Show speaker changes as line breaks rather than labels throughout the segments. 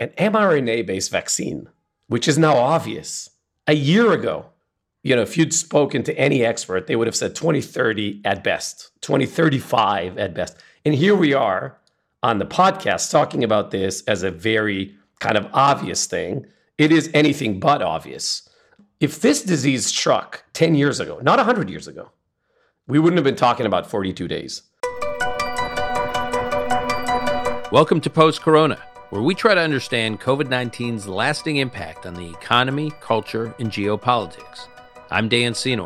an mRNA-based vaccine, which is now obvious. A year ago, if you'd spoken to any expert, they would have said 2030 at best, 2035 at best. And here we are on the podcast talking about this as a very kind of obvious thing. It is anything but obvious. If this disease struck 10 years ago, not 100 years ago, we wouldn't have been talking about 42 days.
Welcome to Post-Corona, where we try to understand COVID-19's lasting impact on the economy, culture, and geopolitics. I'm Dan Senor.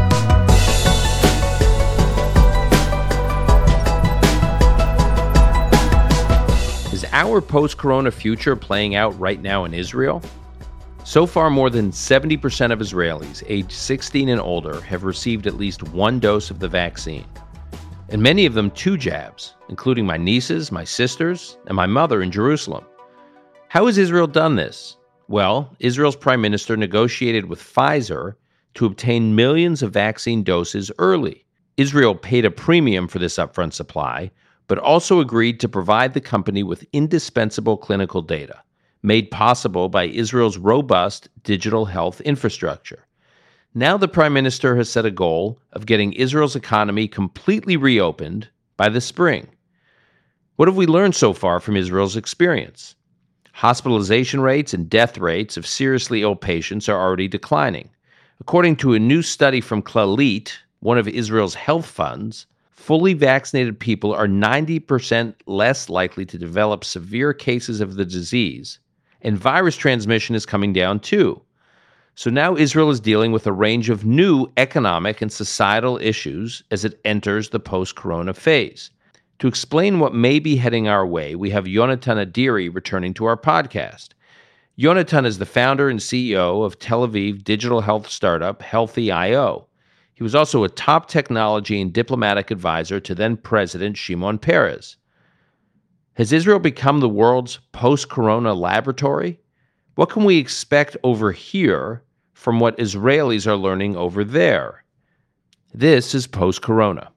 Is our post-corona future playing out right now in Israel? So far, more than 70% of Israelis aged 16 and older have received at least one dose of the vaccine, and many of them 2 jabs, including my nieces, my sisters, and my mother in Jerusalem. How has Israel done this? Well, Israel's prime minister negotiated with Pfizer to obtain millions of vaccine doses early. Israel paid a premium for this upfront supply, but also agreed to provide the company with indispensable clinical data, made possible by Israel's robust digital health infrastructure. Now the prime minister has set a goal of getting Israel's economy completely reopened by the spring. What have we learned so far from Israel's experience? Hospitalization rates and death rates of seriously ill patients are already declining. According to a new study from Clalit, one of Israel's health funds, fully vaccinated people are 90% less likely to develop severe cases of the disease, and virus transmission is coming down too. So now Israel is dealing with a range of new economic and societal issues as it enters the post-corona phase. To explain what may be heading our way, we have Yonatan Adiri returning to our podcast. Yonatan is the founder and CEO of Tel Aviv digital health startup Healthy.io. He was also a top technology and diplomatic advisor to then-President Shimon Peres. Has Israel become the world's post-corona laboratory? What can we expect over here from what Israelis are learning over there? This is Post-Corona.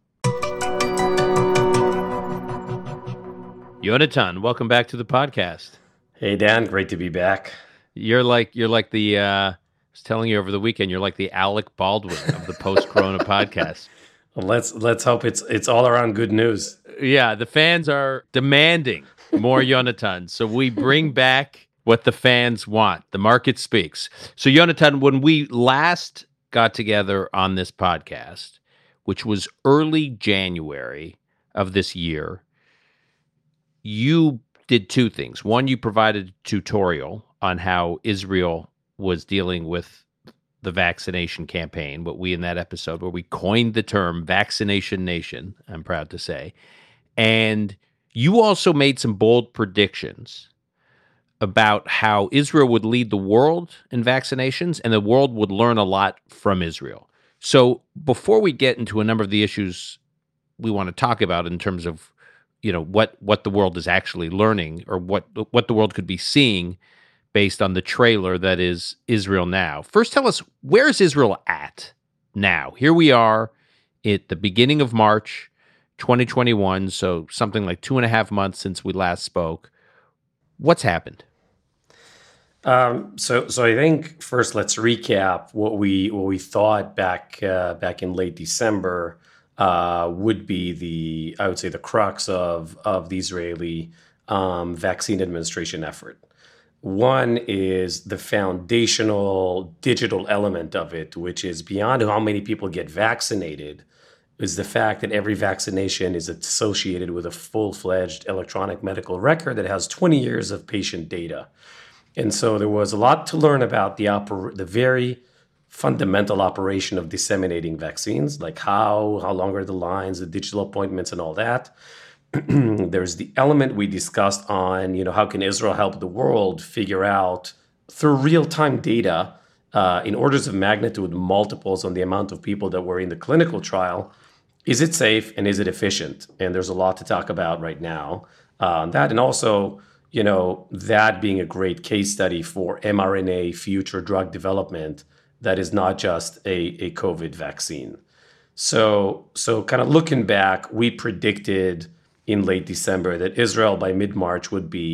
Yonatan, welcome back to the podcast.
Hey, Dan, great to be back.
You're like the, I was telling you over the weekend, you're like the Alec Baldwin of the Post-Corona podcast.
Well, let's hope it's all around good news.
Yeah, the fans are demanding more Yonatan, so we bring back what the fans want. The market speaks. So Yonatan, when we last got together on this podcast, which was early January of this year, you did 2 things. One, you provided a tutorial on how Israel was dealing with the vaccination campaign, what we in that episode where we coined the term vaccination nation, I'm proud to say. And you also made some bold predictions about how Israel would lead the world in vaccinations and the world would learn a lot from Israel. So before we get into a number of the issues we want to talk about in terms of what the world is actually learning or what the world could be seeing based on the trailer that is Israel Now. First, tell us, where is Israel at now? Here we are at the beginning of March 2021, so something like 2.5 months since we last spoke. What's happened?
So I think first let's recap what we thought back in late December would be the crux of the Israeli vaccine administration effort. One is the foundational digital element of it, which is beyond how many people get vaccinated, is the fact that every vaccination is associated with a full-fledged electronic medical record that has 20 years of patient data. And so there was a lot to learn about the very fundamental operation of disseminating vaccines, like how long are the lines, the digital appointments, and all that. There's the element we discussed on, how can Israel help the world figure out through real-time data in orders of magnitude, multiples on the amount of people that were in the clinical trial. Is it safe and is it efficient? And there's a lot to talk about right now on that. And also, that being a great case study for mRNA future drug development that is not just a COVID vaccine. So kind of looking back, we predicted in late December that Israel by mid-March would be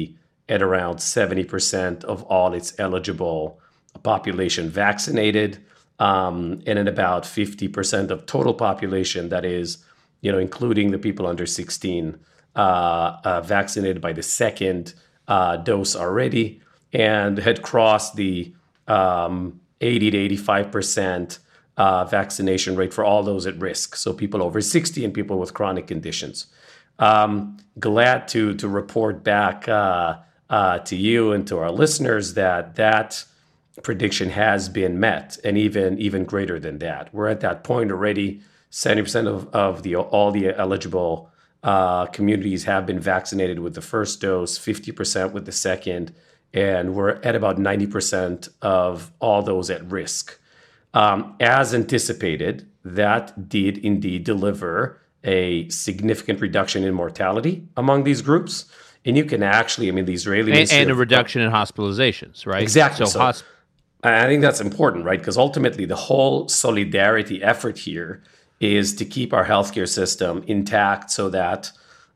at around 70% of all its eligible population vaccinated, and in about 50% of total population, that is, including the people under 16, vaccinated by the second dose already, and had crossed the 80 to 85% vaccination rate for all those at risk. So people over 60 and people with chronic conditions. Glad to report back to you and to our listeners that prediction has been met, and even greater than that. We're at that point already. 70% of all the eligible communities have been vaccinated with the first dose, 50% with the second, and we're at about 90% of all those at risk. As anticipated, that did indeed deliver a significant reduction in mortality among these groups. And you can actually, the Israeli
and a reduction in hospitalizations, right?
Exactly. So I think that's important, right? Because ultimately, the whole solidarity effort here is to keep our healthcare system intact so that,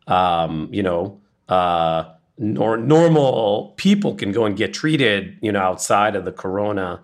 normal people can go and get treated, outside of the corona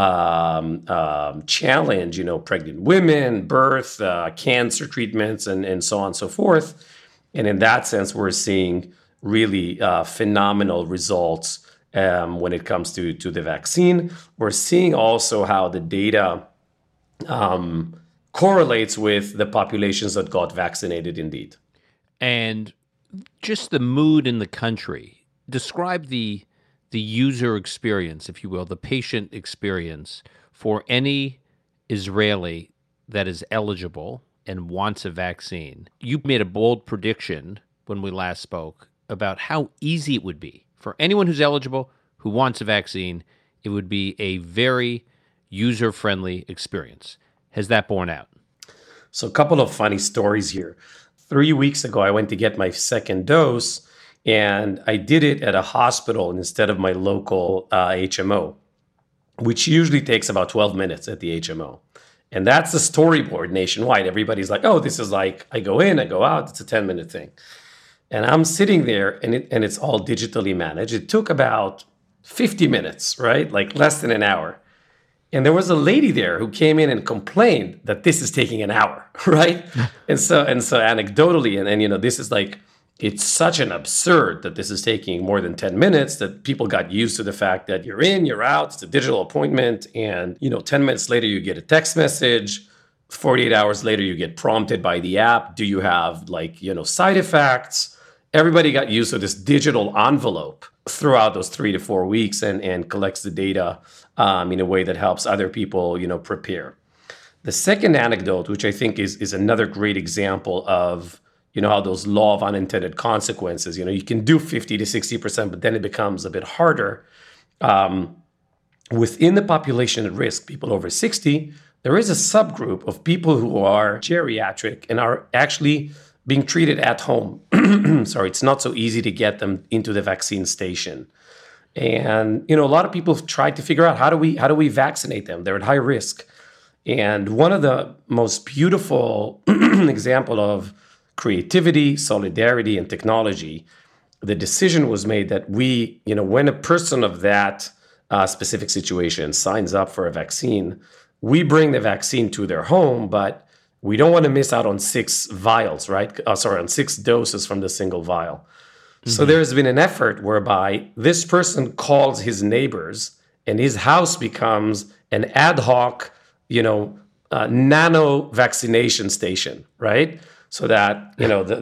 challenge, pregnant women, birth, cancer treatments, and so on and so forth. And in that sense, we're seeing really phenomenal results when it comes to the vaccine. We're seeing also how the data correlates with the populations that got vaccinated indeed.
And just the mood in the country. Describe the user experience, if you will, the patient experience for any Israeli that is eligible and wants a vaccine. You made a bold prediction when we last spoke about how easy it would be for anyone who's eligible, who wants a vaccine. It would be a very user-friendly experience. Has that borne out?
So a couple of funny stories here. 3 weeks ago, I went to get my second dose, and I did it at a hospital instead of my local HMO, which usually takes about 12 minutes at the HMO. And that's the storyboard nationwide. Everybody's like, oh, this is like, I go in, I go out, it's a 10-minute thing. And I'm sitting there, and it's all digitally managed. It took about 50 minutes, right? Like less than an hour. And there was a lady there who came in and complained that this is taking an hour, right? and so anecdotally, and this is like, it's such an absurd that this is taking more than 10 minutes that people got used to the fact that you're in, you're out, it's a digital appointment. And, 10 minutes later, you get a text message. 48 hours later, you get prompted by the app. Do you have side effects? Everybody got used to this digital envelope throughout those 3 to 4 weeks and collects the data in a way that helps other people, prepare. The second anecdote, which I think is another great example of, how those law of unintended consequences, you can do 50 to 60%, but then it becomes a bit harder. Within the population at risk, people over 60, there is a subgroup of people who are geriatric and are actually being treated at home. Sorry, it's not so easy to get them into the vaccine station. And, a lot of people have tried to figure out how do we vaccinate them? They're at high risk. And one of the most beautiful example of creativity, solidarity, and technology, the decision was made that we, when a person of that specific situation signs up for a vaccine, we bring the vaccine to their home, but we don't want to miss out on 6 vials, right? On 6 doses from the single vial. Mm-hmm. So there's been an effort whereby this person calls his neighbors and his house becomes an ad hoc, nano vaccination station, right? So that,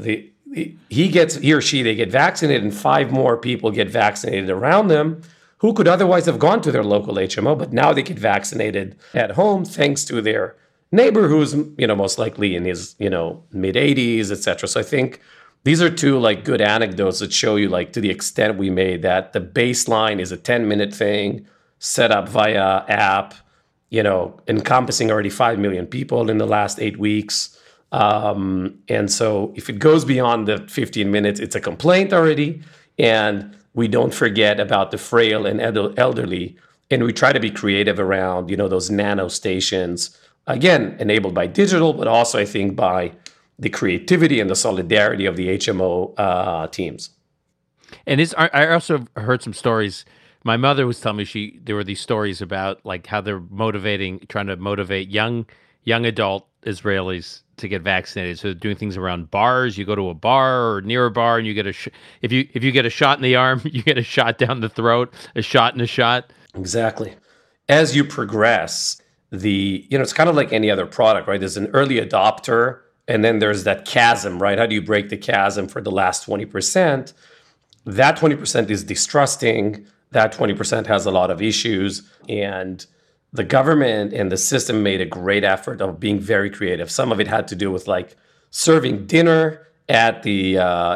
he or she, they get vaccinated and 5 more people get vaccinated around them who could otherwise have gone to their local HMO, but now they get vaccinated at home thanks to their neighbor who's, most likely in his, mid 80s, et cetera. So I think these are 2 good anecdotes that show you to the extent we made that the baseline is a 10-minute thing set up via app, encompassing already 5 million people in the last 8 weeks. And so if it goes beyond the 15 minutes, it's a complaint already. And we don't forget about the frail and elderly. And we try to be creative around, those nano stations, again, enabled by digital, but also I think by the creativity and the solidarity of the HMO teams.
And I also heard some stories. My mother was telling me there were these stories about like how they're trying to motivate young adult Israelis to get vaccinated. So they're doing things around bars. You go to a bar or near a bar, and you get if you get a shot in the arm, you get a shot down the throat, a shot and a shot.
Exactly. As you progress, it's kind of like any other product, right? There's an early adopter, and then there's that chasm, right? How do you break the chasm for the last 20%? That 20% is distrusting. That 20% has a lot of issues. And the government and the system made a great effort of being very creative. Some of it had to do with like serving dinner at the,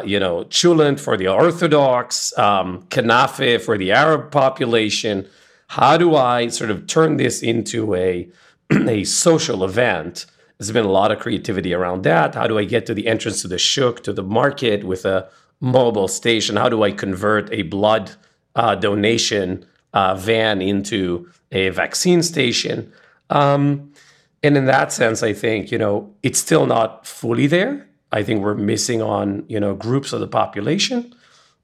cholent for the Orthodox, kanafe for the Arab population. How do I sort of turn this into a social event? There's been a lot of creativity around that. How do I get to the entrance to the shuk, to the market with a mobile station? How do I convert a blood donation van into a vaccine station? And in that sense, I think, it's still not fully there. I think we're missing on, groups of the population,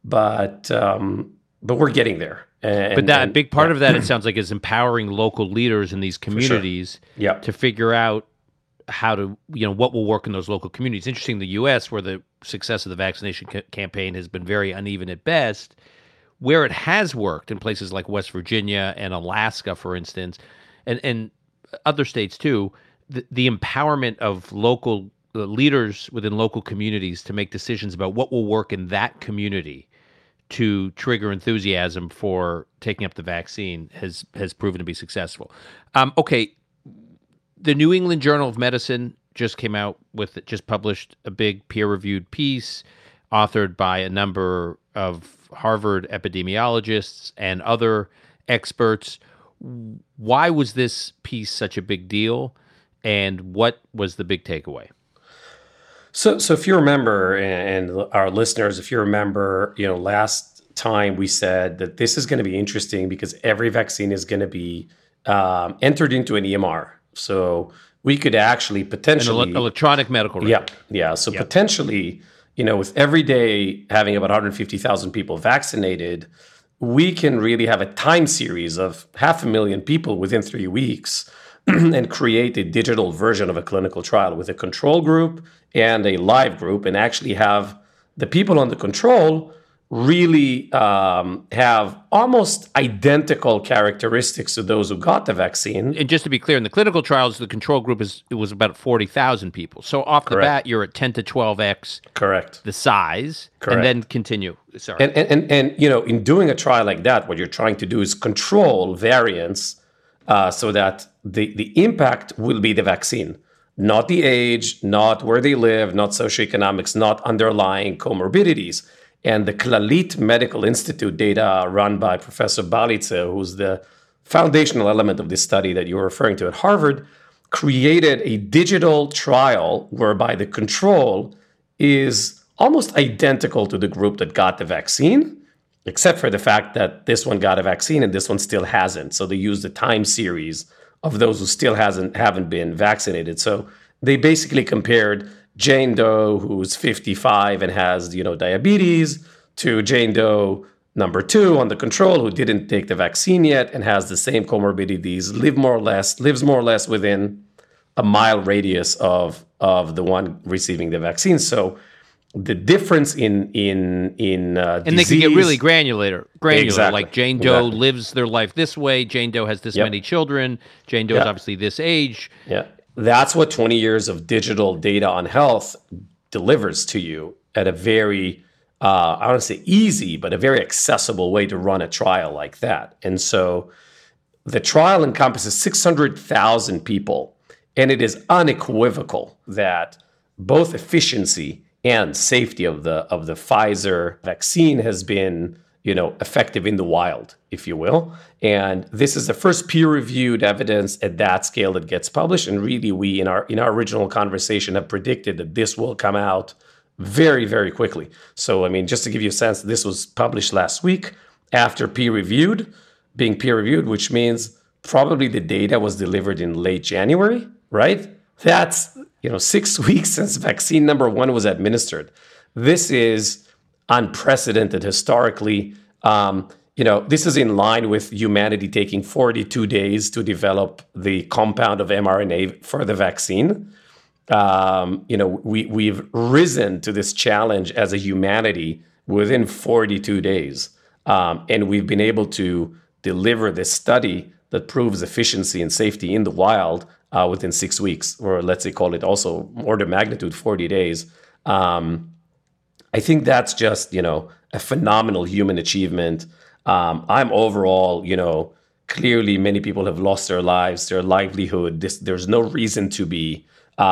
but we're getting there.
But a big part of that, it sounds like, is empowering local leaders in these communities to figure out how to, what will work in those local communities. Interesting, the U.S., where the success of the vaccination campaign has been very uneven at best, where it has worked in places like West Virginia and Alaska, for instance, and other states too, the empowerment of local leaders within local communities to make decisions about what will work in that community to trigger enthusiasm for taking up the vaccine has proven to be successful. Okay, the New England Journal of Medicine just published a big peer-reviewed piece authored by a number of Harvard epidemiologists and other experts. Why was this piece such a big deal, and what was the big takeaway?
So if you remember, and our listeners, if you remember, last time we said that this is going to be interesting because every vaccine is going to be entered into an EMR. So we could actually potentially...
An electronic medical record.
Yeah. So potentially, with every day having about 150,000 people vaccinated, we can really have a time series of 500,000 people within 3 weeks and create a digital version of a clinical trial with a control group and a live group, and actually have the people on the control really have almost identical characteristics to those who got the vaccine.
And just to be clear, in the clinical trials, the control group was about 40,000 people. So off the bat, you're at 10 to 12x the size. Correct. And then continue. Sorry.
And in doing a trial like that, what you're trying to do is control variants so that the impact will be the vaccine, not the age, not where they live, not socioeconomics, not underlying comorbidities. And the Clalit Medical Institute data run by Professor Balitza, who's the foundational element of this study that you were referring to at Harvard, created a digital trial whereby the control is almost identical to the group that got the vaccine, except for the fact that this one got a vaccine and this one still hasn't. So they used the time series of those who still haven't been vaccinated. So they basically compared Jane Doe, who's 55 and has, diabetes, to Jane Doe number 2 on the control, who didn't take the vaccine yet and has the same comorbidities, lives more or less within a mile radius of the one receiving the vaccine. So the difference in
and
disease,
they can get really granular.
Exactly.
Like Jane Doe lives their life this way. Jane Doe has this many children. Jane Doe is obviously this age.
Yeah. That's what 20 years of digital data on health delivers to you at a very, I don't want to say easy, but a very accessible way to run a trial like that. And so the trial encompasses 600,000 people, and it is unequivocal that both efficiency and safety of the Pfizer vaccine has been, effective in the wild, if you will. And this is the first peer-reviewed evidence at that scale that gets published. And really, we in our original conversation have predicted that this will come out very, very quickly. So, just to give you a sense, this was published last week after being peer-reviewed, which means probably the data was delivered in late January, right? That's 6 weeks since vaccine number 1 was administered. This is unprecedented historically. This is in line with humanity taking 42 days to develop the compound of mRNA for the vaccine. We've risen to this challenge as a humanity within 42 days. And we've been able to deliver this study that proves efficiency and safety in the wild within 6 weeks, or let's say call it also order of magnitude 40 days. I think that's just, a phenomenal human achievement. I'm overall, clearly many people have lost their lives, their livelihood. There's no reason to be,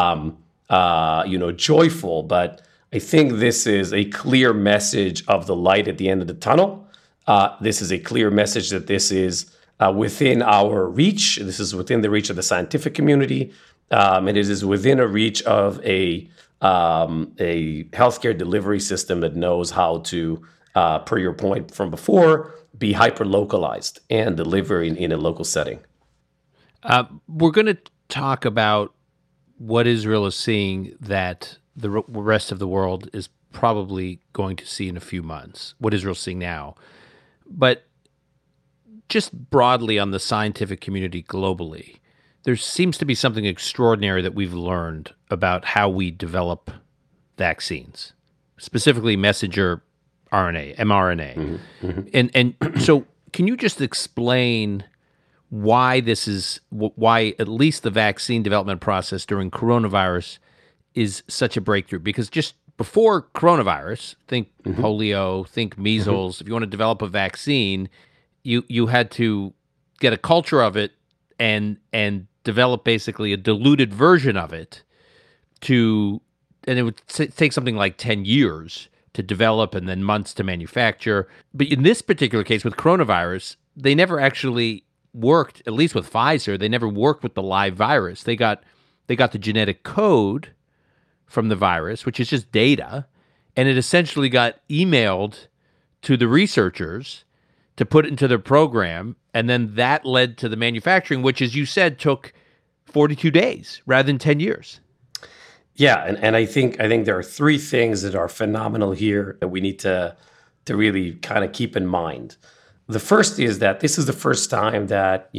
joyful, but I think this is a clear message of the light at the end of the tunnel. This is a clear message that this is within our reach. This is within the reach of the scientific community. And it is within a reach of a healthcare delivery system that knows how to, per your point from before, be hyper-localized and deliver in a local setting.
We're going to talk about what Israel is seeing that the rest of the world is probably going to see in a few months, what Israel's seeing now. But just broadly on the scientific community globally, there seems to be something extraordinary that we've learned about how we develop vaccines, specifically messenger RNA, mRNA. Mm-hmm. And so can you just explain why why at least the vaccine development process during coronavirus is such a breakthrough? Because just before coronavirus, think polio, think measles. If you want to develop a vaccine, you had to get a culture of it and develop basically a diluted version of it and it would take something like 10 years to develop and then months to manufacture. But in this particular case with coronavirus, they never actually worked, at least with Pfizer, they never worked with the live virus. They got the genetic code from the virus, which is just data, and it essentially got emailed to the researchers to put into their program, and then that led to the manufacturing, which, as you said, took 42 days rather than 10 years.
Yeah, and I think there are three things that are phenomenal here that we need to really kind of keep in mind. The first is that this is the first time that,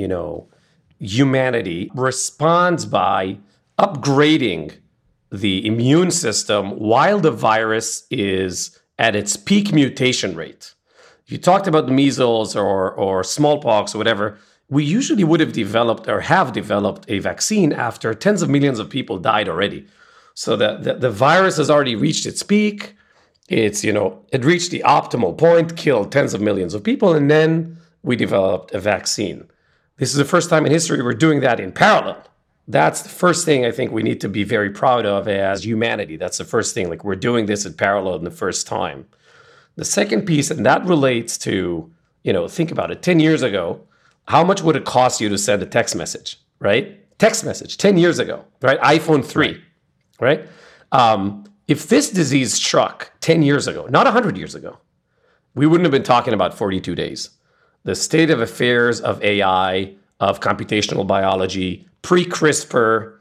humanity responds by upgrading the immune system while the virus is at its peak mutation rate. You talked about the measles or smallpox or whatever. We usually would have developed or have developed a vaccine after tens of millions of people died already. So the virus has already reached its peak. It reached the optimal point, killed tens of millions of people, and then we developed a vaccine. This is the first time in history we're doing that in parallel. That's the first thing I think we need to be very proud of as humanity. That's the first thing, like we're doing this in parallel in the first time. The second piece, and that relates to, think about it, 10 years ago, how much would it cost you to send a text message, right? Text message, 10 years ago, right? iPhone 3, right? If this disease struck 10 years ago, not 100 years ago, we wouldn't have been talking about 42 days. The state of affairs of AI, of computational biology, pre-CRISPR,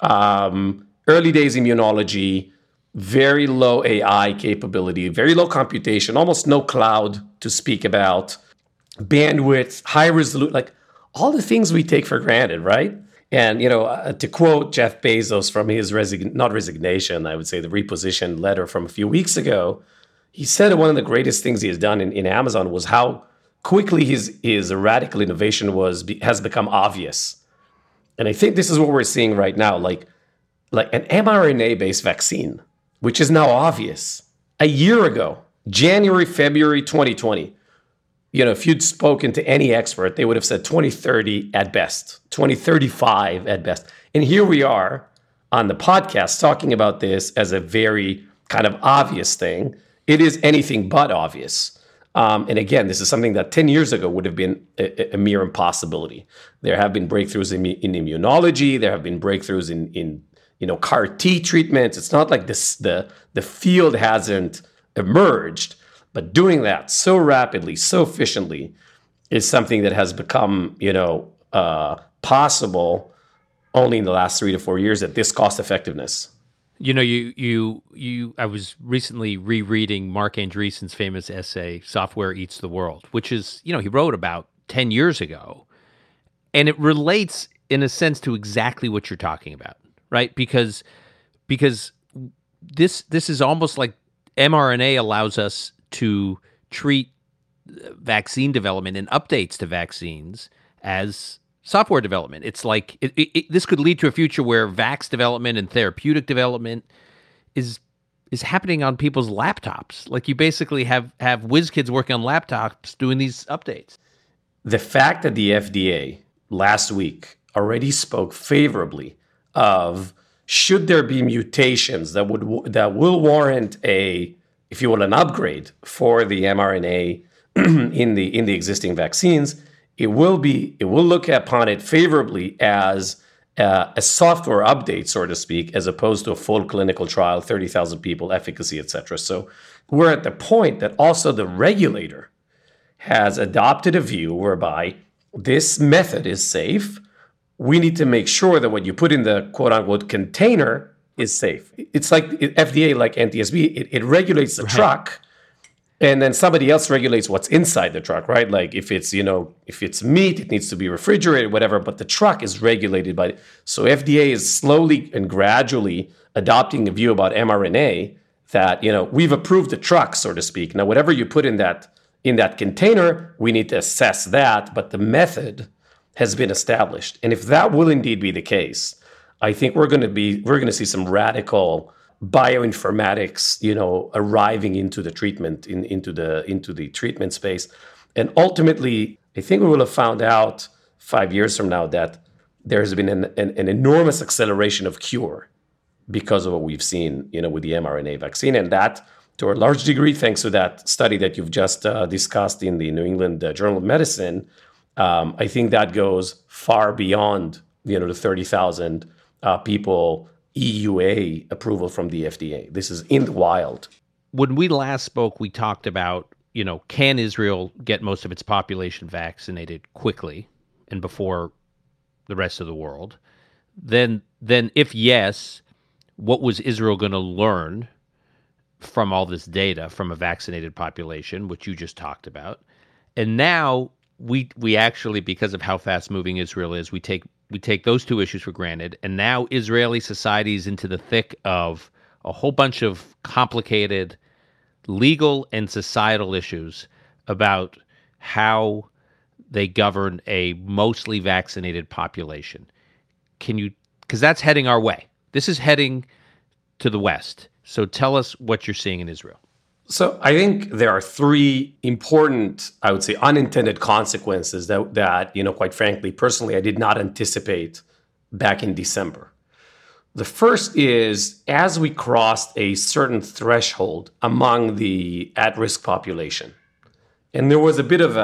early days immunology, very low AI capability, very low computation, almost no cloud to speak about, bandwidth, high resolution, like all the things we take for granted, right? And, to quote Jeff Bezos from his not resignation, I would say the reposition letter from a few weeks ago, he said one of the greatest things he has done in Amazon was how quickly his radical innovation has become obvious. And I think this is what we're seeing right now, like an mRNA-based vaccine, which is now obvious. A year ago, January, February 2020, if you'd spoken to any expert, they would have said 2030 at best, 2035 at best. And here we are on the podcast talking about this as a very kind of obvious thing. It is anything but obvious. And again, this is something that 10 years ago would have been a mere impossibility. There have been breakthroughs in immunology. There have been breakthroughs in CAR T treatments. It's not like the field hasn't emerged, but doing that so rapidly, so efficiently is something that has become, possible only in the last 3 to 4 years at this cost effectiveness.
I was recently rereading Mark Andreessen's famous essay, Software Eats the World, which is, he wrote about 10 years ago. And it relates in a sense to exactly what you're talking about, right? Because this is almost like mRNA allows us to treat vaccine development and updates to vaccines as software development. It's like this could lead to a future where vax development and therapeutic development is happening on people's laptops. Like you basically have whiz kids working on laptops doing these updates.
The fact that the FDA last week already spoke favorably of should there be mutations that will warrant if you will, an upgrade for the mRNA in the existing vaccines, it will look upon it favorably as a software update, so to speak, as opposed to a full clinical trial, 30,000 people, efficacy, etc. So we're at the point that also the regulator has adopted a view whereby this method is safe. We need to make sure that what you put in the quote unquote container is safe. It's like FDA, like NTSB, it regulates the truck, and then somebody else regulates what's inside the truck, right? Like if it's meat, it needs to be refrigerated, whatever, but the truck is regulated by. So FDA is slowly and gradually adopting a view about mRNA that, we've approved the truck, so to speak. Now, whatever you put in that container, we need to assess that, but the method has been established. And if that will indeed be the case, I think we're going to see some radical bioinformatics, arriving into the treatment, into the treatment space. And ultimately, I think we will have found out 5 years from now that there has been an enormous acceleration of cure because of what we've seen, with the mRNA vaccine. And that, to a large degree, thanks to that study that you've just discussed in the New England Journal of Medicine, I think that goes far beyond, the 30,000 people EUA approval from the FDA. This is in the wild.
When we last spoke, we talked about, can Israel get most of its population vaccinated quickly and before the rest of the world? Then if yes, what was Israel going to learn from all this data from a vaccinated population, which you just talked about? And now we actually, because of how fast moving Israel is, we take those two issues for granted. And now Israeli society is into the thick of a whole bunch of complicated legal and societal issues about how they govern a mostly vaccinated population. Because that's heading our way. This is heading to the West. So tell us what you're seeing in Israel.
So I think there are three important, I would say, unintended consequences that quite frankly, personally, I did not anticipate back in December. The first is, as we crossed a certain threshold among the at-risk population, and there was a bit of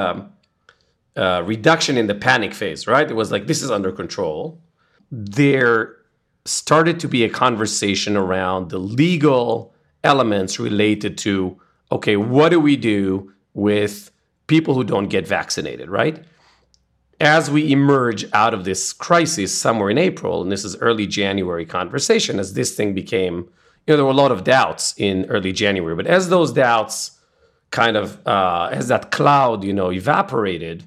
a reduction in the panic phase, right? It was like, this is under control. There started to be a conversation around the legal elements related to, okay, what do we do with people who don't get vaccinated, right? As we emerge out of this crisis somewhere in April, and this is early January conversation, as this thing became, there were a lot of doubts in early January, but as those doubts kind of, as that cloud, evaporated,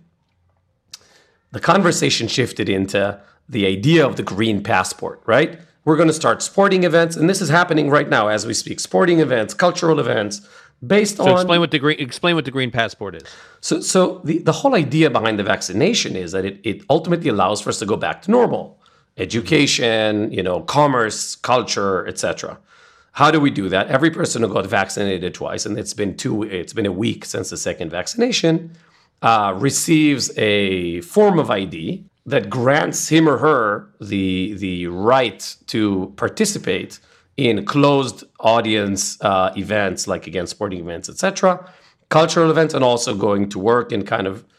the conversation shifted into the idea of the green passport, right? We're going to start sporting events, and this is happening right now as we speak. Sporting events, cultural events, based on.
Explain what the green passport is.
So the whole idea behind the vaccination is that it ultimately allows for us to go back to normal, education, commerce, culture, etc. How do we do that? Every person who got vaccinated twice, and it's been a week since the second vaccination, receives a form of ID that grants him or her the right to participate in closed audience events, like, again, sporting events, etc., cultural events, and also going to work and kind of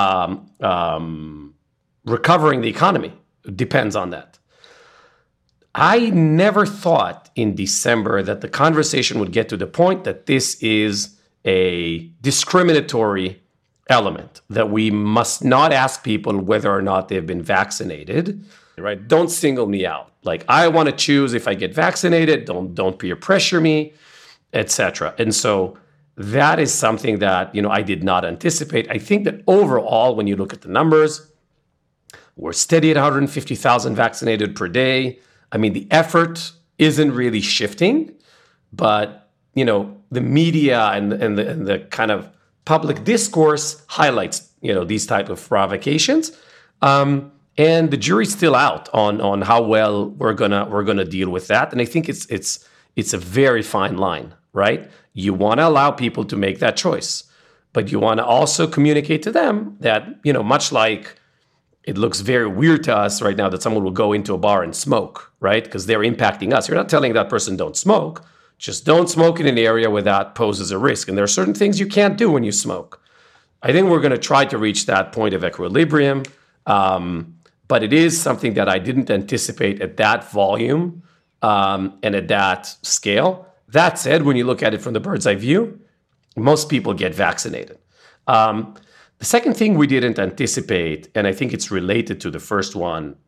recovering the economy. It depends on that. I never thought in December that the conversation would get to the point that this is a discriminatory element that we must not ask people whether or not they've been vaccinated, right? Don't single me out. Like, I want to choose if I get vaccinated. Don't peer pressure me, etc. And so that is something that, I did not anticipate. I think that overall, when you look at the numbers, we're steady at 150,000 vaccinated per day. I mean, the effort isn't really shifting, but, the media and the kind of public discourse highlights, these type of provocations. And the jury's still out on how well we're gonna deal with that. And I think it's a very fine line, right? You want to allow people to make that choice, but you want to also communicate to them that, much like it looks very weird to us right now that someone will go into a bar and smoke, right? Because they're impacting us. You're not telling that person don't smoke. Just don't smoke in an area where that poses a risk. And there are certain things you can't do when you smoke. I think we're going to try to reach that point of equilibrium. But it is something that I didn't anticipate at that volume and at that scale. That said, when you look at it from the bird's eye view, most people get vaccinated. The second thing we didn't anticipate, and I think it's related to the first one,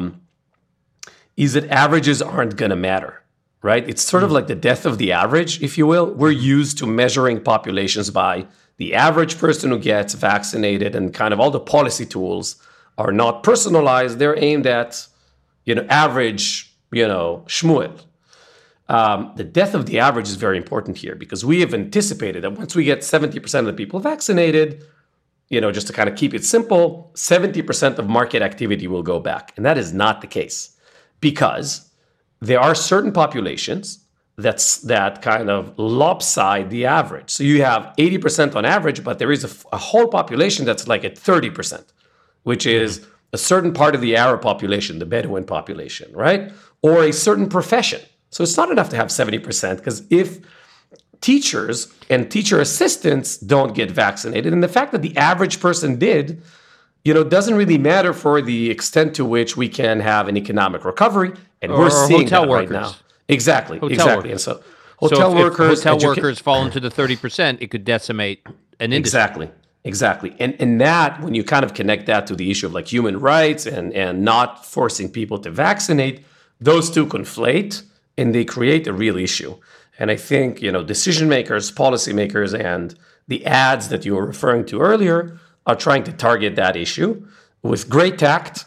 is that averages aren't going to matter. Right? It's sort of like the death of the average, if you will. We're used to measuring populations by the average person who gets vaccinated, and kind of all the policy tools are not personalized. They're aimed at, average, Shmuel. The death of the average is very important here because we have anticipated that once we get 70% of the people vaccinated, just to kind of keep it simple, 70% of market activity will go back. And that is not the case because there are certain populations that kind of lopside the average. So you have 80% on average, but there is a whole population that's like at 30%, which is a certain part of the Arab population, the Bedouin population, right? Or a certain profession. So it's not enough to have 70%, because if teachers and teacher assistants don't get vaccinated, and the fact that the average person did, doesn't really matter for the extent to which we can have an economic recovery. And we're seeing that right now. Exactly.
Workers.
And so hotel
workers fall into the 30%, it could decimate an industry.
Exactly. And that, when you kind of connect that to the issue of like human rights and not forcing people to vaccinate, those two conflate and they create a real issue. And I think, decision makers, policymakers, and the ads that you were referring to earlier are trying to target that issue with great tact,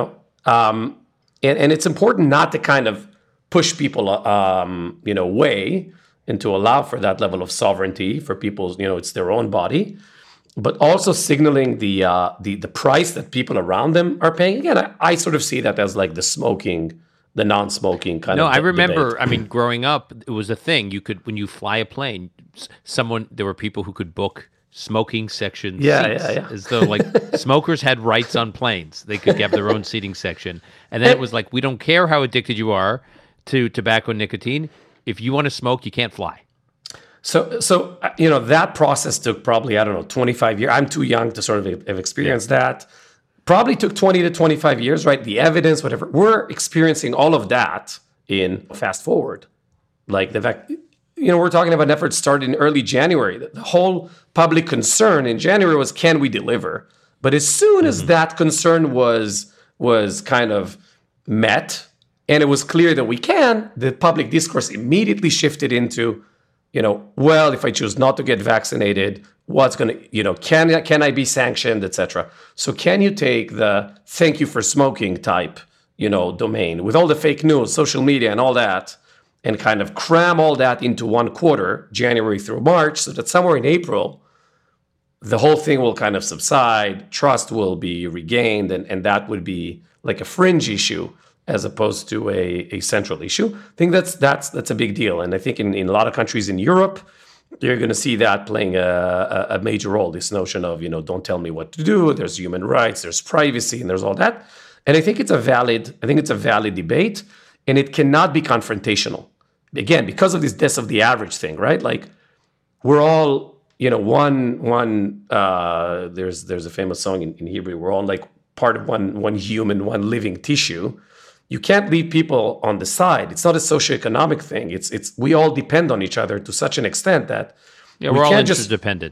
and it's important not to kind of push people, away and to allow for that level of sovereignty for people, it's their own body, but also signaling the price that people around them are paying. Again, I sort of see that as like the non-smoking kind of.
No, I remember.
Debate.
I mean, growing up, it was a thing. You could, when you fly a plane, there were people who could book smoking section seats, as though like smokers had rights on planes. They could have their own seating section. And then it was like, we don't care how addicted you are to tobacco and nicotine. If you want to smoke, you can't fly.
So that process took probably, 25 years. I'm too young to sort of have experienced that. Probably took 20 to 25 years, right? The evidence, whatever. We're experiencing all of that in fast forward. Like the fact, we're talking about an effort started in early January. The whole public concern in January was, can we deliver? But as soon as that concern was kind of met, and it was clear that we can, the public discourse immediately shifted into, well, if I choose not to get vaccinated, what's going to, can I be sanctioned, etc. So can you take the thank you for smoking type, domain with all the fake news, social media and all that, and kind of cram all that into one quarter, January through March, so that somewhere in April, the whole thing will kind of subside, trust will be regained, and that would be like a fringe issue as opposed to a central issue. I think that's a big deal. And I think in a lot of countries in Europe, you're going to see that playing a major role, this notion of, don't tell me what to do, there's human rights, there's privacy, and there's all that. And I think it's a valid debate, and it cannot be confrontational. Again, because of this death of the average thing, right? Like, we're all, there's a famous song in Hebrew, we're all like part of one human, one living tissue. You can't leave people on the side. It's not a socioeconomic thing. It's we all depend on each other to such an extent that
we're all interdependent.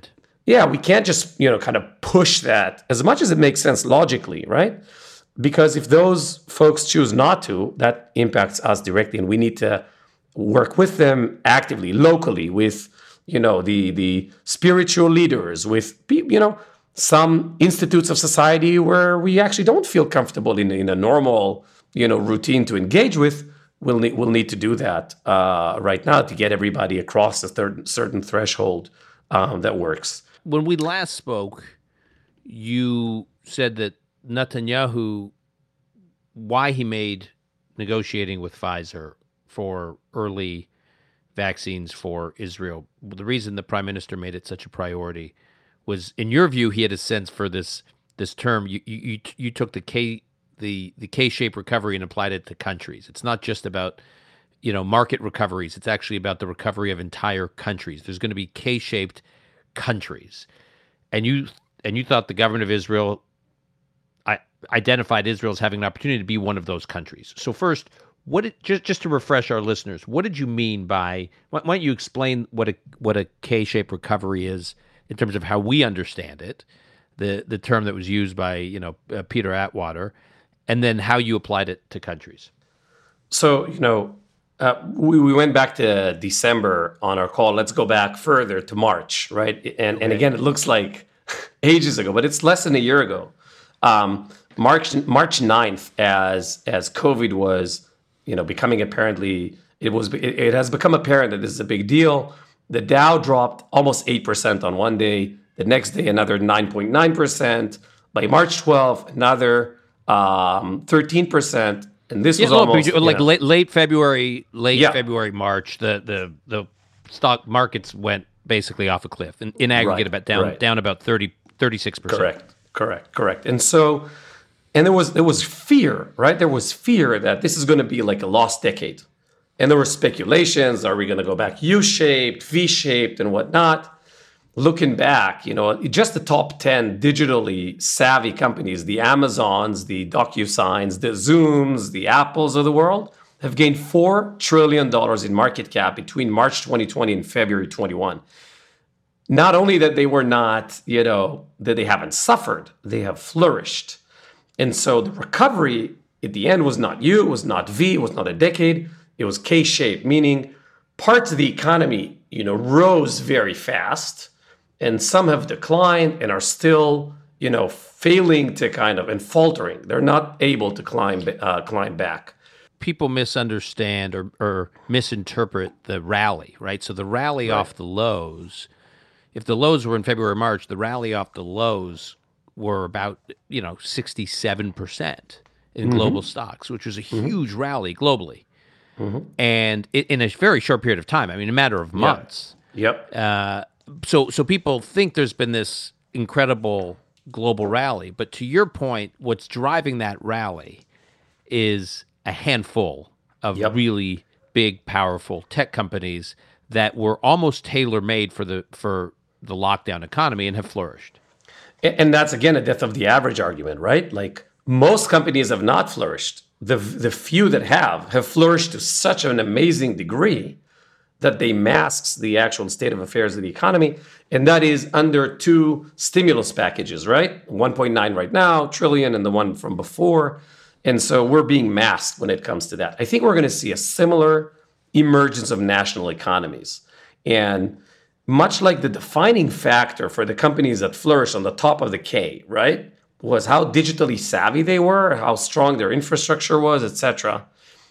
yeah, we can't just, kind of push that as much as it makes sense logically, right? Because if those folks choose not to, that impacts us directly, and we need to work with them actively, locally, with, the spiritual leaders, with, some institutes of society where we actually don't feel comfortable in a normal, routine to engage with. We'll need to do that right now to get everybody across a certain threshold that works.
When we last spoke, you said that Netanyahu, why he made negotiating with Pfizer for early vaccines for Israel, the reason the prime minister made it such a priority was, in your view, he had a sense for this term. You took the K-shaped recovery and applied it to countries. It's not just about market recoveries. It's actually about the recovery of entire countries. There's going to be K-shaped countries, and you thought the government of Israel identified Israel as having an opportunity to be one of those countries. So first, just to refresh our listeners, what did you mean by? Why don't you explain what a K-shaped recovery is in terms of how we understand it, the term that was used by Peter Atwater, and then how you applied it to countries.
So we went back to December on our call. Let's go back further to March, right? And again, it looks like ages ago, but it's less than a year ago. March 9th, as COVID was, becoming apparently, it has become apparent that this is a big deal. The Dow dropped almost 8% on one day. The next day, another 9.9%. By March 12th, another 13%. And this was almost
late February, February, March. The stock markets went basically off a cliff, and in aggregate down about 36%.
Correct. And there was fear, right? There was fear that this is going to be like a lost decade. And there were speculations, are we going to go back U-shaped, V-shaped, and whatnot? Looking back, just the top 10 digitally savvy companies, the Amazons, the DocuSigns, the Zooms, the Apples of the world, have gained $4 trillion in market cap between March 2020 and February 21. Not only that they were not, that they haven't suffered, they have flourished. And so the recovery at the end was not U, was not V, was not a decade. It was K-shaped, meaning parts of the economy, rose very fast, and some have declined and are still, failing to and faltering. They're not able to climb back.
People misunderstand or misinterpret the rally, right? So the rally off the lows, if the lows were in February, March, the rally off the lows were about, 67% in global stocks, which was a huge rally globally. And in a very short period of time, a matter of months.
Yep.
So people think there's been this incredible global rally, but to your point, what's driving that rally is a handful of really big, powerful tech companies that were almost tailor-made for the lockdown economy and have flourished.
And that's, again, a death of the average argument, right? Like, most companies have not flourished. The few that have flourished to such an amazing degree that they masks the actual state of affairs of the economy. And that is under two stimulus packages, right? 1.9 right now, trillion, and the one from before. And so we're being masked when it comes to that. I think we're going to see a similar emergence of national economies. And much like the defining factor for the companies that flourish on the top of the K, right, was how digitally savvy they were, how strong their infrastructure was, etc.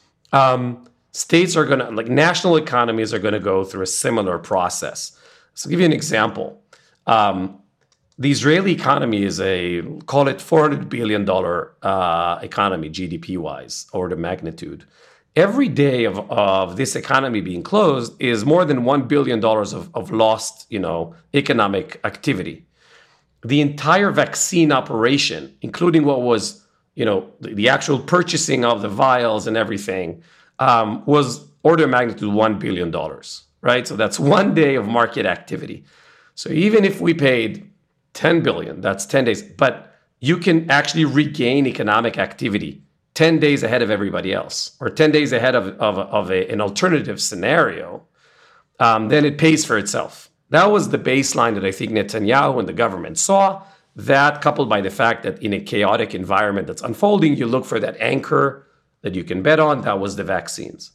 States are going to, national economies are going to go through a similar process. So I'll give you an example. The Israeli economy is call it $400 billion economy, GDP-wise, order of magnitude. Every day of this economy being closed is more than $1 billion of lost, economic activity. The entire vaccine operation, including what was, the actual purchasing of the vials and everything, was order of magnitude $1 billion, right? So that's one day of market activity. So even if we paid $10 billion, that's 10 days, but you can actually regain economic activity 10 days ahead of everybody else, or 10 days ahead of an alternative scenario, then it pays for itself. That was the baseline that I think Netanyahu and the government saw. That, coupled by the fact that in a chaotic environment that's unfolding, you look for that anchor that you can bet on. That was the vaccines.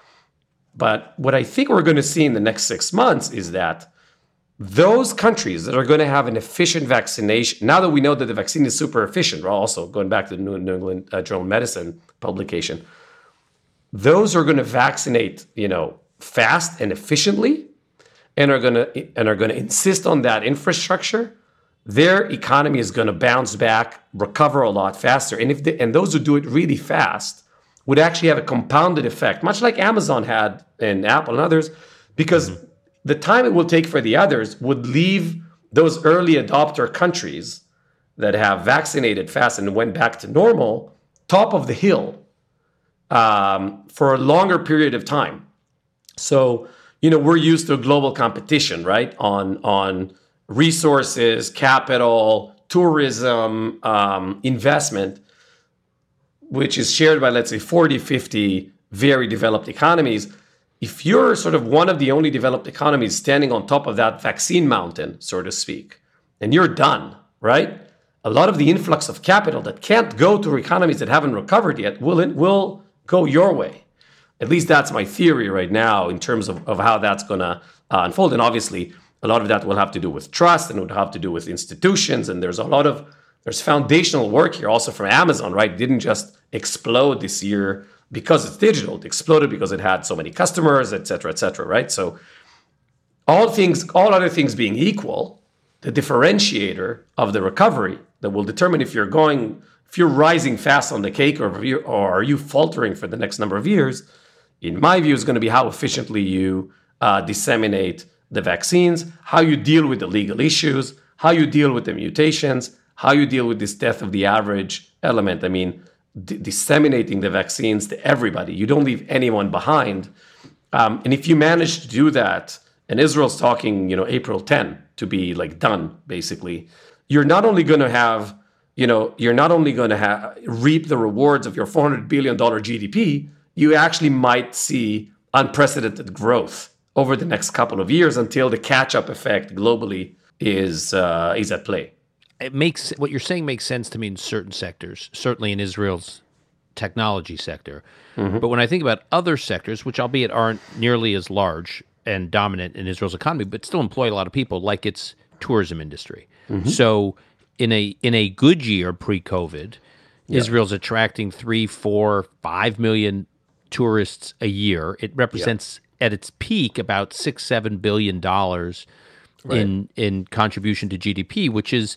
But what I think we're going to see in the next 6 months is that those countries that are going to have an efficient vaccination, now that we know that the vaccine is super efficient, also going back to the New England Journal of Medicine publication, those are going to vaccinate, fast and efficiently, and are going to insist on that infrastructure. Their economy is going to bounce back, recover a lot faster, and those who do it really fast would actually have a compounded effect, much like Amazon had and Apple and others, because the time it will take for the others would leave those early adopter countries that have vaccinated fast and went back to normal top of the hill for a longer period of time. So, we're used to global competition, right? On resources, capital, tourism, investment, which is shared by, let's say, 40, 50 very developed economies. If you're sort of one of the only developed economies standing on top of that vaccine mountain, so to speak, and you're done, right? A lot of the influx of capital that can't go to economies that haven't recovered yet will go your way. At least that's my theory right now in terms of how that's going to unfold. And obviously, a lot of that will have to do with trust and it would have to do with institutions. And there's foundational work here also from Amazon, right? It didn't just explode this year because it's digital. It exploded because it had so many customers, et cetera, right? So all other things being equal, the differentiator of the recovery that will determine if you're rising fast on the cake or are you faltering for the next number of years, in my view, is going to be how efficiently you disseminate the vaccines, how you deal with the legal issues, how you deal with the mutations, how you deal with this death of the average element. I mean, disseminating the vaccines to everybody. You don't leave anyone behind. And if you manage to do that, and Israel's talking, April 10 to be done, basically, you're not only going to reap the rewards of your $400 billion GDP, you actually might see unprecedented growth over the next couple of years until the catch-up effect globally is at play.
What you're saying makes sense to me in certain sectors, certainly in Israel's technology sector. Mm-hmm. But when I think about other sectors, which albeit aren't nearly as large and dominant in Israel's economy, but still employ a lot of people, like its tourism industry. Mm-hmm. So in a good year pre-COVID, Israel's attracting 3, 4, 5 million tourists a year. It represents at its peak about $6-7 billion in contribution to GDP, which is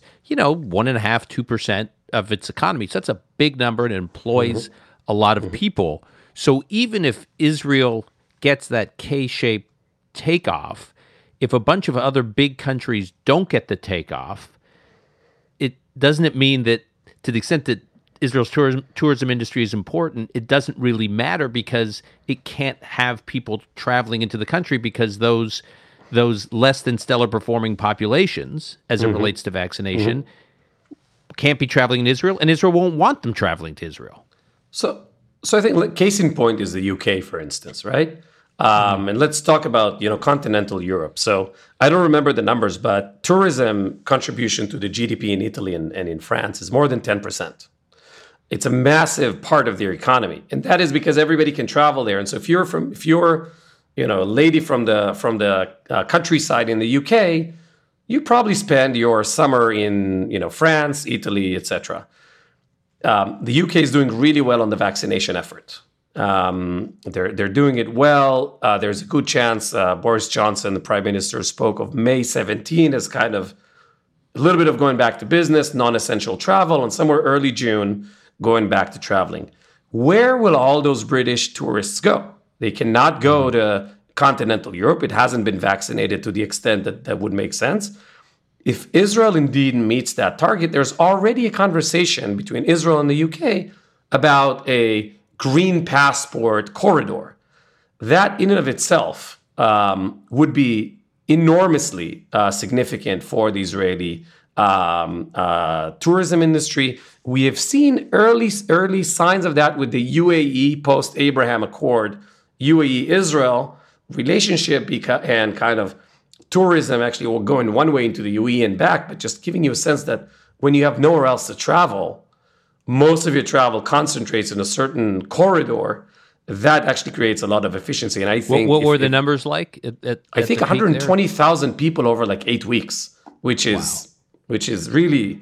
1.5-2% of its economy. So that's a big number and it employs a lot of people. So even if Israel gets that K-shaped takeoff, if a bunch of other big countries don't get the takeoff, doesn't it mean that to the extent that Israel's tourism industry is important, it doesn't really matter because it can't have people traveling into the country because those less than stellar performing populations, as it relates to vaccination, can't be traveling in Israel, and Israel won't want them traveling to Israel.
So I think case in point is the UK, for instance, right? And let's talk about continental Europe. So I don't remember the numbers, but tourism contribution to the GDP in Italy and in France is more than 10%. It's a massive part of their economy, and that is because everybody can travel there. And so if you're a lady from the countryside in the UK, you probably spend your summer in France, Italy, etc. The UK is doing really well on the vaccination effort. They're doing it well. There's a good chance Boris Johnson, the Prime Minister, spoke of May 17 as kind of a little bit of going back to business, non-essential travel, and somewhere early June going back to traveling. Where will all those British tourists go? They cannot go to continental Europe. It hasn't been vaccinated to the extent that would make sense. If Israel indeed meets that target, there's already a conversation between Israel and the UK about a green passport corridor. That in and of itself would be enormously significant for the Israeli tourism industry. We have seen early signs of that with the UAE post-Abraham Accord, UAE-Israel relationship and kind of tourism actually will go in one way into the UAE and back, but just giving you a sense that when you have nowhere else to travel, most of your travel concentrates in a certain corridor. That actually creates a lot of efficiency. And I think
what were the numbers like?
I think 120,000 people over like 8 weeks, which is really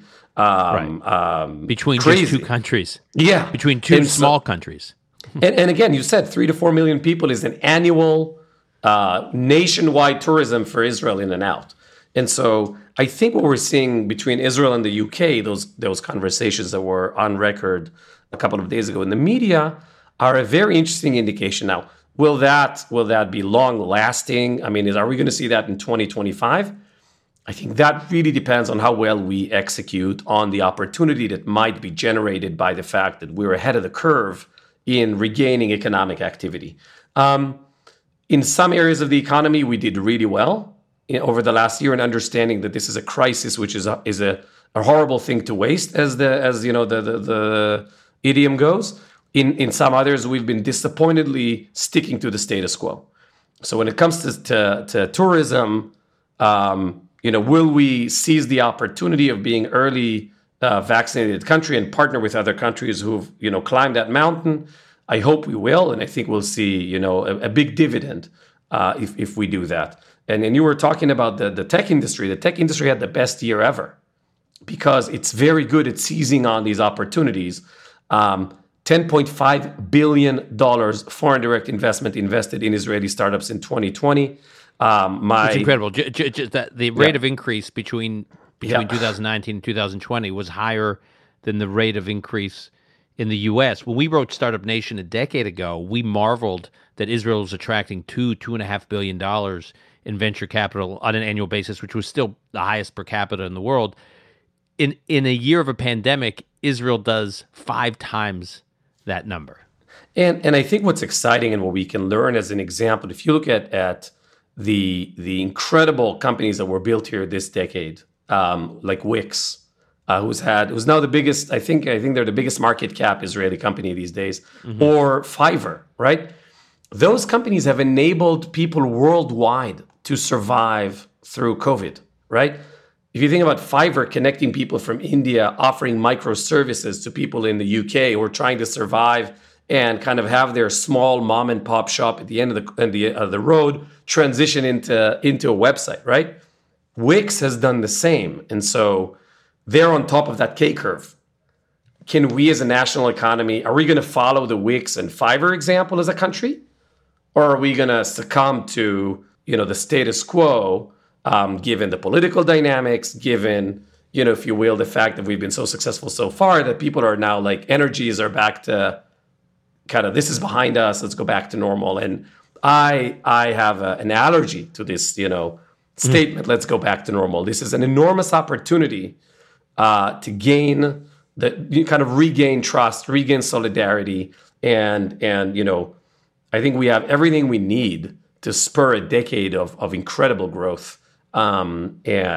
between
crazy.
just two countries.
Yeah,
between two small countries.
And again, you said 3 to 4 million people is an annual nationwide tourism for Israel in and out. And so I think what we're seeing between Israel and the UK, those conversations that were on record a couple of days ago in the media, are a very interesting indication. Now, will that be long lasting? I mean, are we going to see that in 2025? I think that really depends on how well we execute on the opportunity that might be generated by the fact that we're ahead of the curve in regaining economic activity. In some areas of the economy, we did really well over the last year in understanding that this is a crisis, which is a horrible thing to waste, as the idiom goes. In some others, we've been disappointedly sticking to the status quo. So when it comes to tourism, will we seize the opportunity of being early vaccinated country and partner with other countries who've climbed that mountain? I hope we will, and I think we'll see a big dividend if we do that. And you were talking about the tech industry. The tech industry had the best year ever because it's very good at seizing on these opportunities. $10.5 billion foreign direct investment invested in Israeli startups in 2020.
It's incredible. The rate of increase between 2019 and 2020 was higher than the rate of increase in the U.S. When we wrote Startup Nation a decade ago, we marveled that Israel was attracting $2.5 billion in venture capital on an annual basis, which was still the highest per capita in the world. In a year of a pandemic, Israel does 5 times that number.
And I think what's exciting and what we can learn as an example, if you look at the incredible companies that were built here this decade, like Wix, who's now the biggest, I think they're the biggest market cap Israeli company these days, or Fiverr, right? Those companies have enabled people worldwide to survive through COVID, right? If you think about Fiverr connecting people from India, offering microservices to people in the UK who are trying to survive and kind of have their small mom and pop shop at the end of the road transition into a website, right? Wix has done the same. And so they're on top of that K curve. Can we as a national economy, are we going to follow the Wix and Fiverr example as a country? Or are we going to succumb to, the status quo, given the political dynamics, given, if you will, the fact that we've been so successful so far that people are now like energies are back to kind of, this is behind us, let's go back to normal. And I have an allergy to this, statement, let's go back to normal. This is an enormous opportunity to gain regain trust, regain solidarity. And I think we have everything we need to spur a decade of incredible growth. And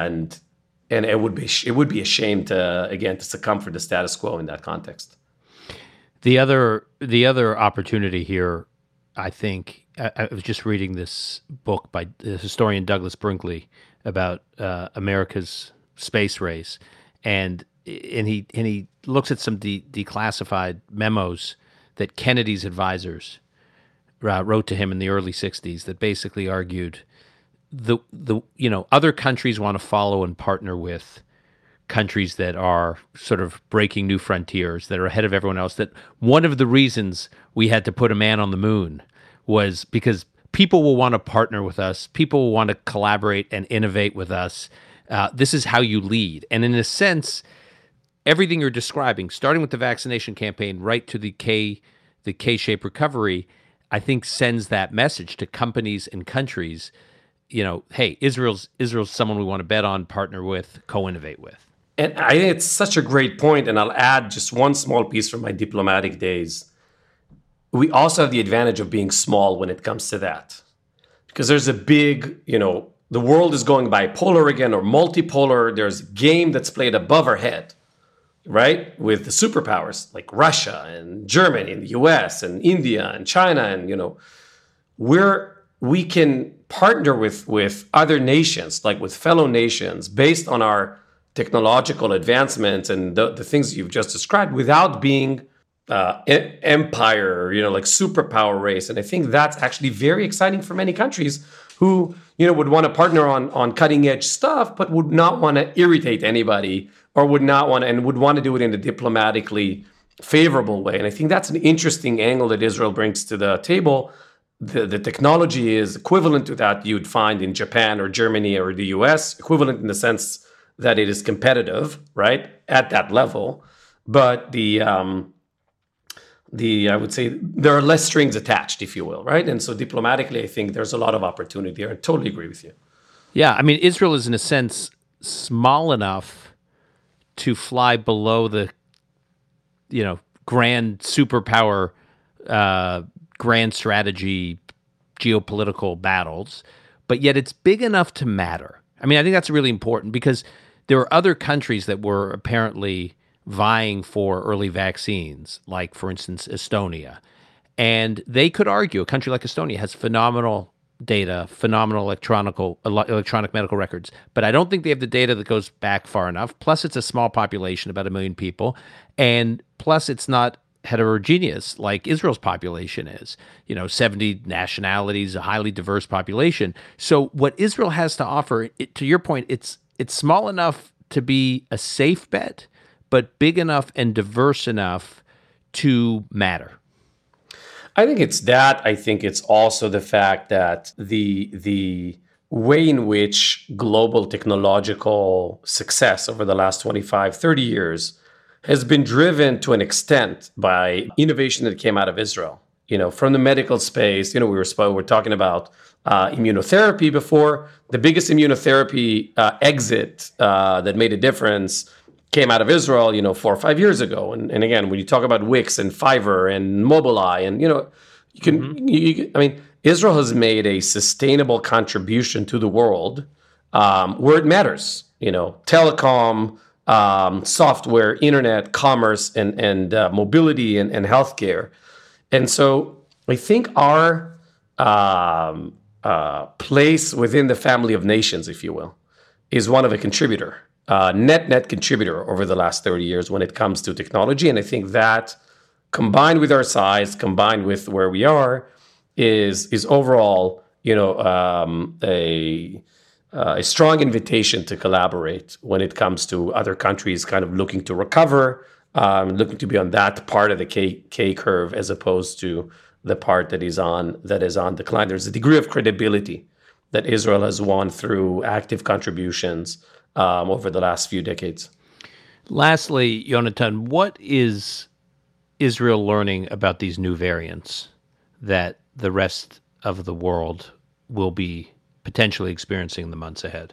it would be a shame to succumb for the status quo in that context.
The other opportunity here, I think, I was just reading this book by the historian Douglas Brinkley about America's space race, and he looks at some declassified memos that Kennedy's advisors wrote to him in the early 60s that basically argued the other countries want to follow and partner with countries that are sort of breaking new frontiers, that are ahead of everyone else, that one of the reasons we had to put a man on the moon was because people will want to partner with us, people will want to collaborate and innovate with us. This is how you lead. And in a sense, everything you're describing, starting with the vaccination campaign right to the K-shaped recovery, I think sends that message to companies and countries, hey, Israel's someone we want to bet on, partner with, co-innovate with.
And I think it's such a great point, and I'll add just one small piece from my diplomatic days. We also have the advantage of being small when it comes to that. Because there's a big, the world is going bipolar again or multipolar. There's a game that's played above our head, right? With the superpowers like Russia and Germany and the US and India and China. And, we're we can partner with other nations, like with fellow nations, based on our technological advancements and the things you've just described, without being empire, like superpower race. And I think that's actually very exciting for many countries who, would want to partner on cutting edge stuff, but would not want to irritate anybody, or would want to do it in a diplomatically favorable way. And I think that's an interesting angle that Israel brings to the table. The technology is equivalent to that you'd find in Japan or Germany or the US, equivalent in the sense that it is competitive, right, at that level. But I would say there are less strings attached, if you will, right? And so diplomatically, I think there's a lot of opportunity there. I totally agree with you.
Yeah, I mean, Israel is in a sense small enough to fly below the, grand superpower, grand strategy, geopolitical battles, but yet it's big enough to matter. I mean, I think that's really important because there are other countries that were apparently vying for early vaccines, like, for instance, Estonia. And they could argue a country like Estonia has phenomenal data, phenomenal electronic medical records. But I don't think they have the data that goes back far enough. Plus, it's a small population, about 1 million people. And plus, it's not heterogeneous like Israel's population is. 70 nationalities, a highly diverse population. So what Israel has to offer, to your point, it's small enough to be a safe bet, but big enough and diverse enough to matter.
I think it's that. I think it's also the fact that the way in which global technological success over the last 25, 30 years has been driven to an extent by innovation that came out of Israel. From the medical space, we were talking about immunotherapy before. The biggest immunotherapy exit that made a difference came out of Israel, 4 or 5 years ago. And again, when you talk about Wix and Fiverr and Mobileye, and Israel has made a sustainable contribution to the world where it matters. Telecom, software, internet, commerce, and mobility and healthcare. And so I think our place within the family of nations, if you will, is one of a contributor. Net contributor over the last 30 years when it comes to technology. And I think that combined with our size, combined with where we are, is overall, a strong invitation to collaborate when it comes to other countries kind of looking to recover, looking to be on that part of the K curve as opposed to the part that is on decline. There's a degree of credibility that Israel has won through active contributions over the last few decades.
Lastly, Yonatan, what is Israel learning about these new variants that the rest of the world will be potentially experiencing in the months ahead?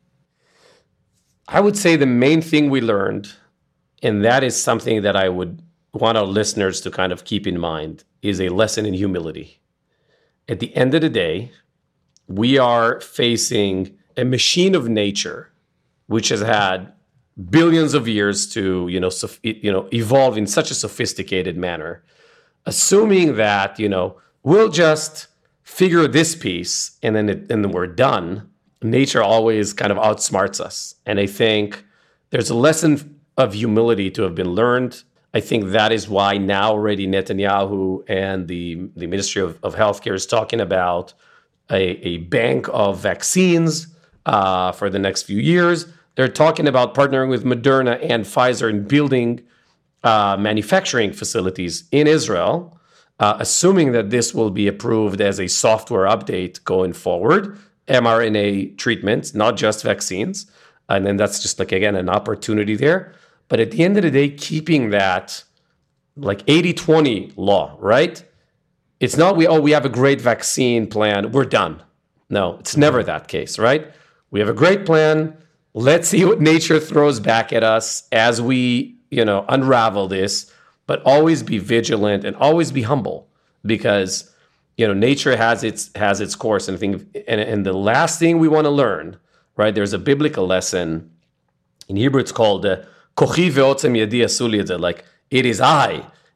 I would say the main thing we learned, and that is something that I would want our listeners to kind of keep in mind, is a lesson in humility. At the end of the day, we are facing a machine of nature which has had billions of years to evolve in such a sophisticated manner, assuming that we'll just figure this piece and then we're done. Nature always kind of outsmarts us, and I think there's a lesson of humility to have been learned. I think that is why now already Netanyahu and the Ministry of Healthcare is talking about a bank of vaccines for the next few years. They're talking about partnering with Moderna and Pfizer in building manufacturing facilities in Israel, assuming that this will be approved as a software update going forward, mRNA treatments, not just vaccines. And then that's just again, an opportunity there. But at the end of the day, keeping that 80-20 law, right? It's not we have a great vaccine plan, we're done. No, it's never that case, right? We have a great plan. Let's see what nature throws back at us as we, unravel this, but always be vigilant and always be humble because, nature has its course. And I think, and the last thing we want to learn, right? There's a biblical lesson in Hebrew. It's called Kochi ve'otzem yadi asu li et zeh, like it is I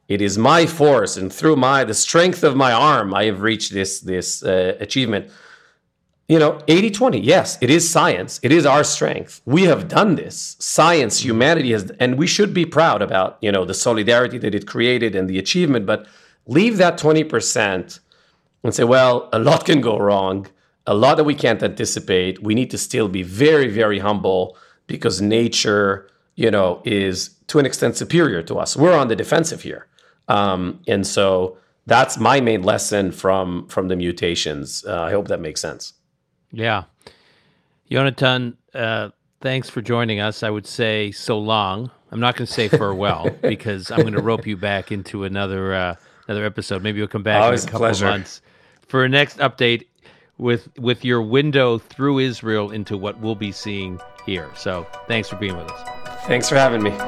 it is my force and through the strength of my arm, I have reached this achievement. 80-20, yes, it is science. It is our strength. We have done this. Science, humanity has, and we should be proud about, the solidarity that it created and the achievement, but leave that 20% and say, well, a lot can go wrong, a lot that we can't anticipate. We need to still be very, very humble because nature, is to an extent superior to us. We're on the defensive here. And so that's my main lesson from the mutations. I hope that makes sense.
Yeah. Yonatan, thanks for joining us. I would say so long. I'm not going to say farewell because I'm going to rope you back into another episode. Maybe you'll come back in a couple of months for a next update with your window through Israel into what we'll be seeing here. So thanks for being with us.
Thanks for having me.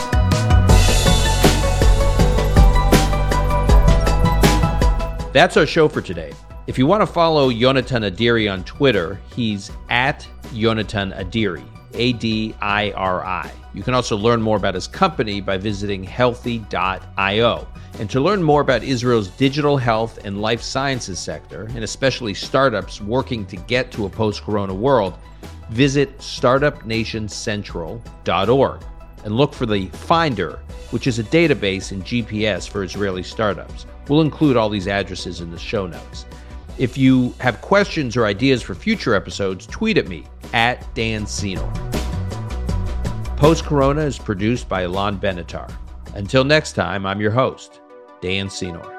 That's our show for today. If you want to follow Yonatan Adiri on Twitter, he's at Yonatan Adiri, Adiri. You can also learn more about his company by visiting healthy.io. And to learn more about Israel's digital health and life sciences sector, and especially startups working to get to a post-corona world, visit startupnationcentral.org and look for the Finder, which is a database and GPS for Israeli startups. We'll include all these addresses in the show notes. If you have questions or ideas for future episodes, tweet at me, at Dan Senor. Post Corona is produced by Ilan Benatar. Until next time, I'm your host, Dan Senor.